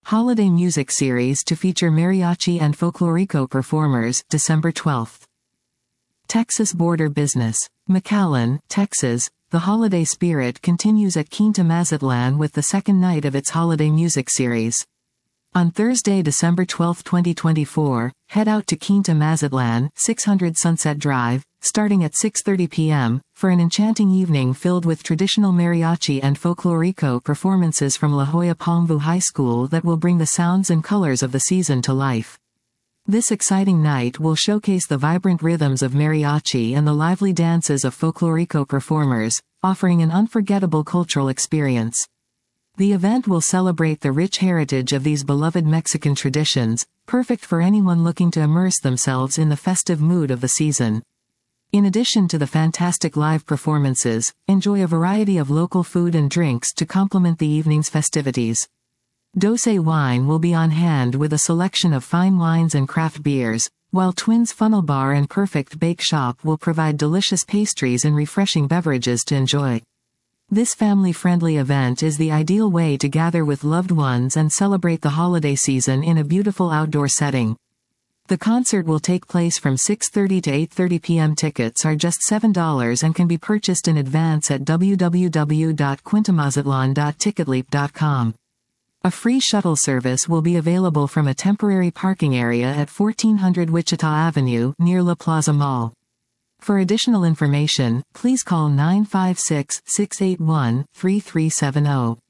Holiday music series to feature mariachi and folklorico performers, December 12th. Texas Border Business. McAllen, Texas. The holiday spirit continues at Quinta Mazatlan with the second night of its holiday music series. On Thursday, December 12, 2024, head out to Quinta Mazatlan, 600 Sunset Drive, starting at 6:30 p.m., for an enchanting evening filled with traditional mariachi and folklorico performances from La Jolla Palmview High School that will bring the sounds and colors of the season to life. This exciting night will showcase the vibrant rhythms of mariachi and the lively dances of folklorico performers, offering an unforgettable cultural experience. The event will celebrate the rich heritage of these beloved Mexican traditions, perfect for anyone looking to immerse themselves in the festive mood of the season. In addition to the fantastic live performances, enjoy a variety of local food and drinks to complement the evening's festivities. Dose Wine will be on hand with a selection of fine wines and craft beers, while Twins Funnel Bar and Perfect Bake Shop will provide delicious pastries and refreshing beverages to enjoy. This family-friendly event is the ideal way to gather with loved ones and celebrate the holiday season in a beautiful outdoor setting. The concert will take place from 6:30 to 8:30 p.m. Tickets are just $7 and can be purchased in advance at www.quintamazatlan.ticketleap.com. A free shuttle service will be available from a temporary parking area at 1400 Wichita Avenue, near La Plaza Mall. For additional information, please call 956-681-3370.